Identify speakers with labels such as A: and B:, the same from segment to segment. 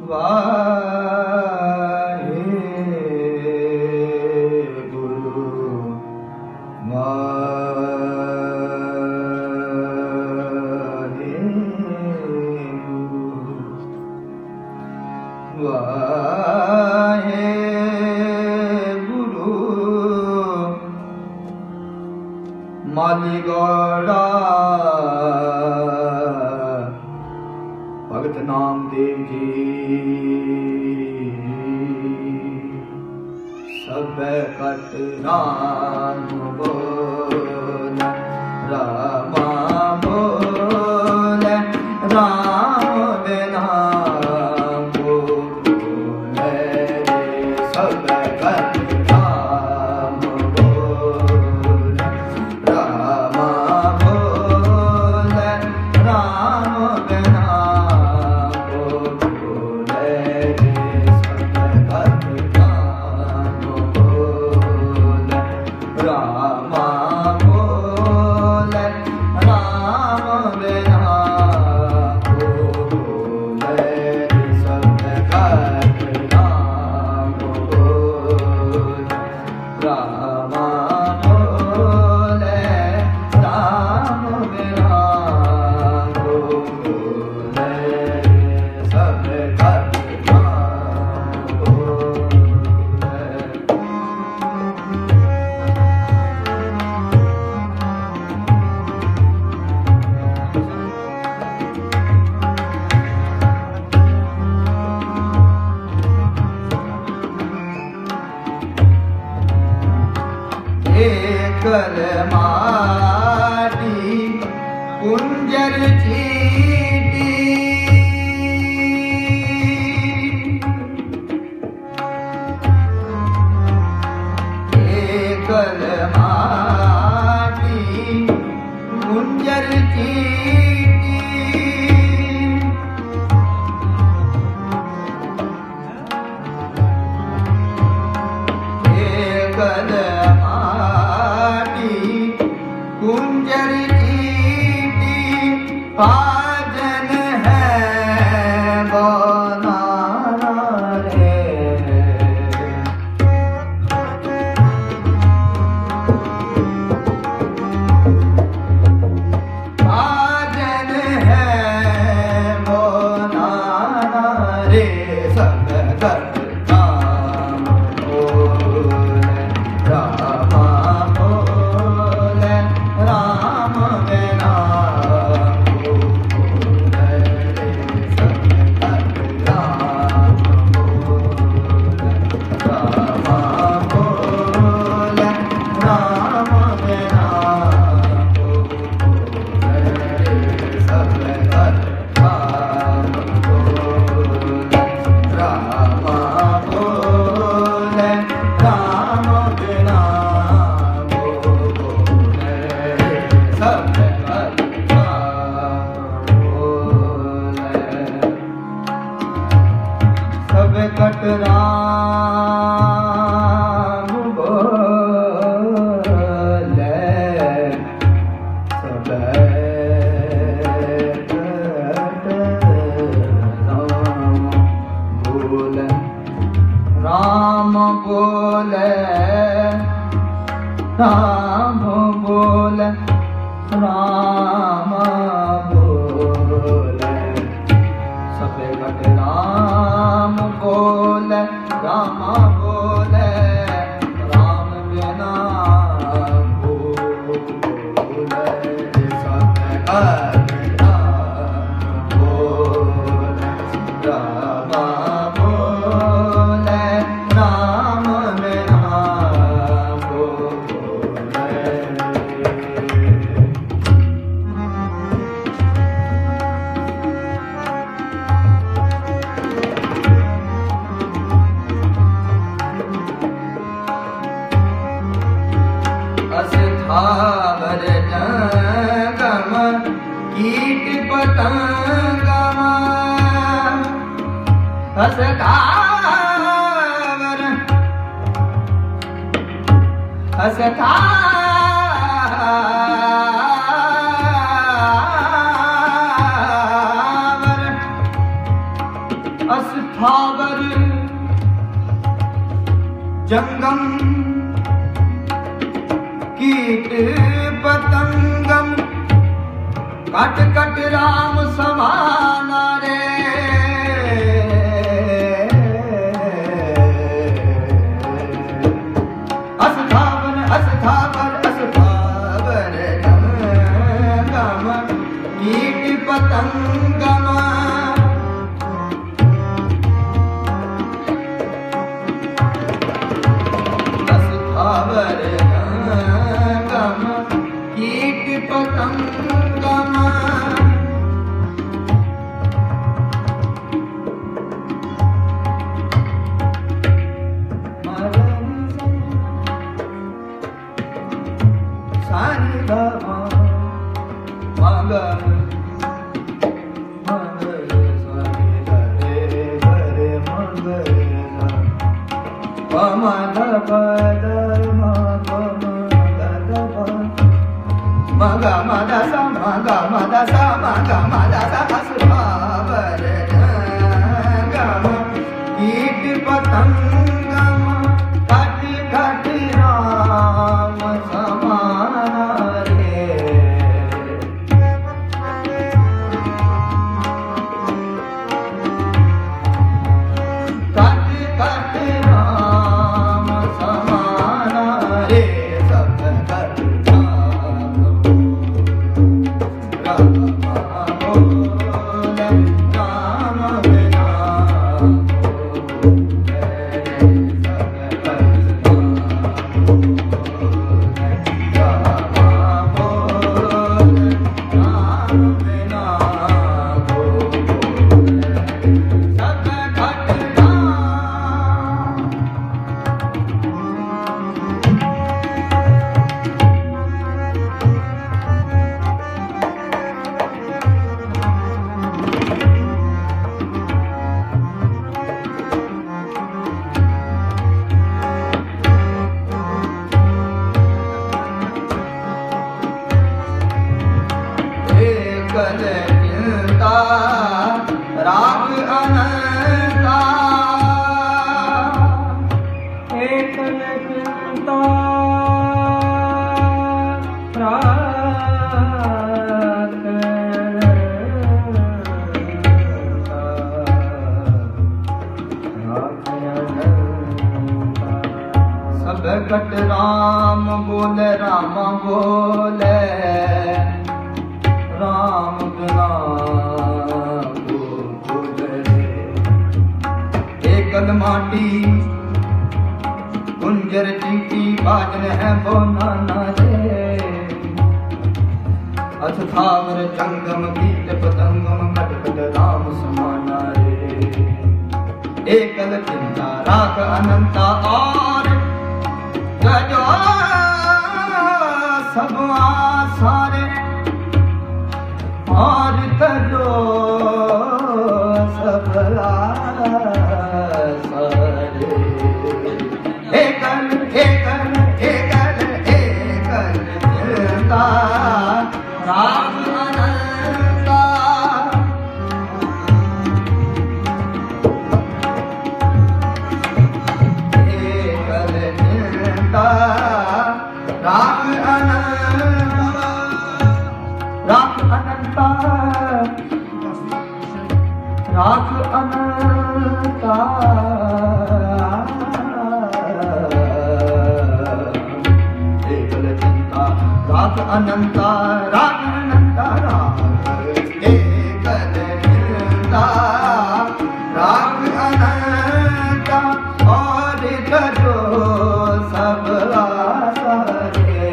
A: मालीगौड़ा भगत नामदेव जी सब कट राम बोल रामा बोल राम बिना बोल सब कट राम बोल रामा बोल राम बिना बोल सब कट राम बोल रामा बोल राम बिना बोल सब कट राम बोल रामा बोल राम बिना बोल सब कट राम बोल। एकल माटी कुंजर चीटी एकल माटी कुंजर चीटी एकल कुंजर चीटी पाजन है बनाना रे पाजन है बनाना रे सब कर राम बोल रामा बोल राम बिना बोल सब कर राम बोल रामा बोल राम बिना बोल सब कर राम बोल रामा बोल राम बिना बोल सब कर राम बोल सब कट राम बोल सब कट राम बोल राम बोल राम बोल सब कट राम बोल राम बोल राम बिना बोल सब कट राम बोल राम बोल राम बिना अस्थावर जंगम कीट पतंगम अस्थावर अस्थावर स्थावर जंगम कीट पतंगम कट कट राम समाना रे अस्थावर अस्थावर अस्थावर जंगम कीट पतंगम अस्थावर जंगम कीट पतंगम Maga mada sa maga mada sa maga mada sa अस्थावर जंगम कीट पतंगम कट कट राम समाना रे कट कट राम समाना रे सब कट चिंता राग अनंता एक चिंता सब कट राम बोले राम बोले राम बिना को भूले एकल माटी कुंजर चीटी बाजन है बोना रे अस्थावर जंगम कीट पतंगम कट कट राम समाना रे एकल चिंता राख अनंता और गजो सब आसारे और तजो सबला सारे एकल एकल एकल एकल चिंता राम अनंता एकल चिंता राम अनंता राख अनंता राख अनंता एकल चिंता राख अनंता राख अनंता राख एकल चिंता राख अनंता और करो सब आसारे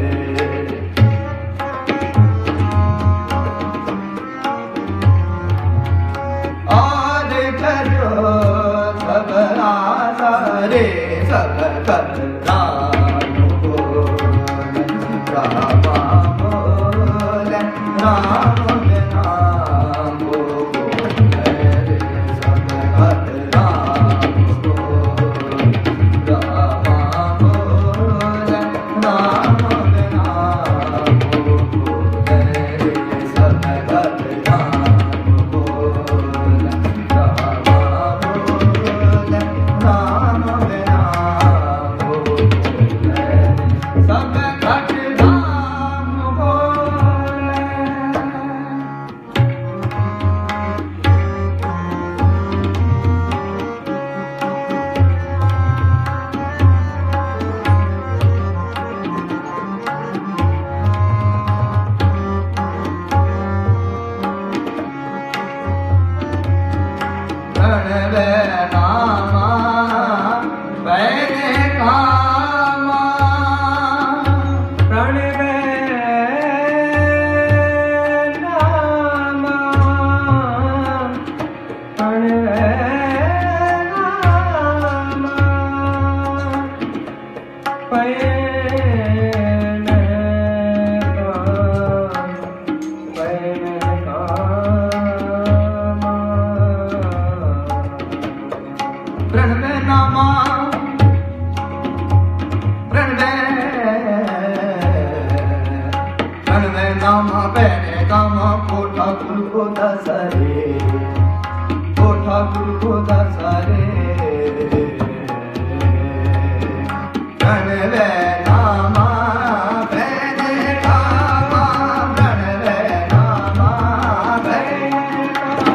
A: रे सब कर राम बोल राम बोल प्रणवे नामा पैने कामा
B: प्रणवे नामा प्रणवे नामा पैने
A: प्रणवे नामा प्रणवे प्रणवे नामा पैने कामा कोठा गुरु को दसरे कोठा गुरु को दसरे प्रणवे नामा पैने कामा प्रणवे नामा पैने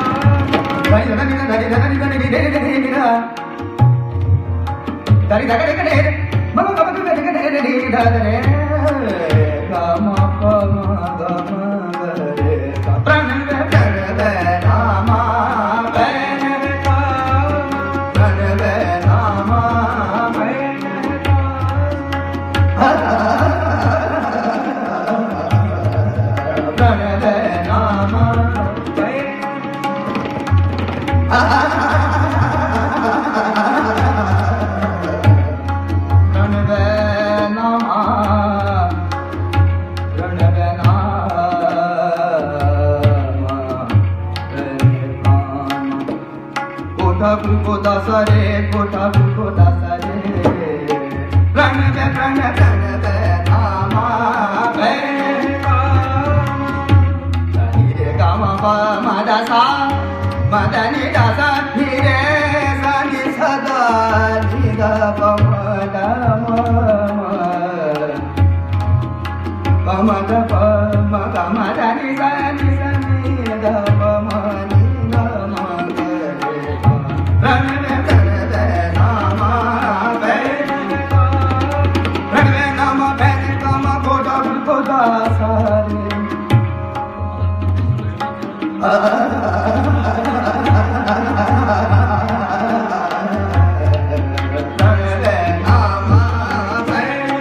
A: कामा dari dari dari mama mama dari dari dari dari kama kama kama dari pranave pranave nama pranave pranave nama pranave nama कोठा गुरु को दसरे कोठा गुरु को दसरे प्रणवे प्रणवे प्रणवे नामा पैने कामा रे गामा पा मादा सा मादा नि दा सा नि रे सा नि सदा नि दा प म दा म प म दा प म गा म दा नि सा नि दा प म नि गा म प्रणवे प्रणवे नामा पैने प्रणवे नामा पैने कामा कोठा गुरु को दसरे प्रणवे नामा पैने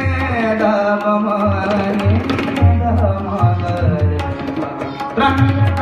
A: Run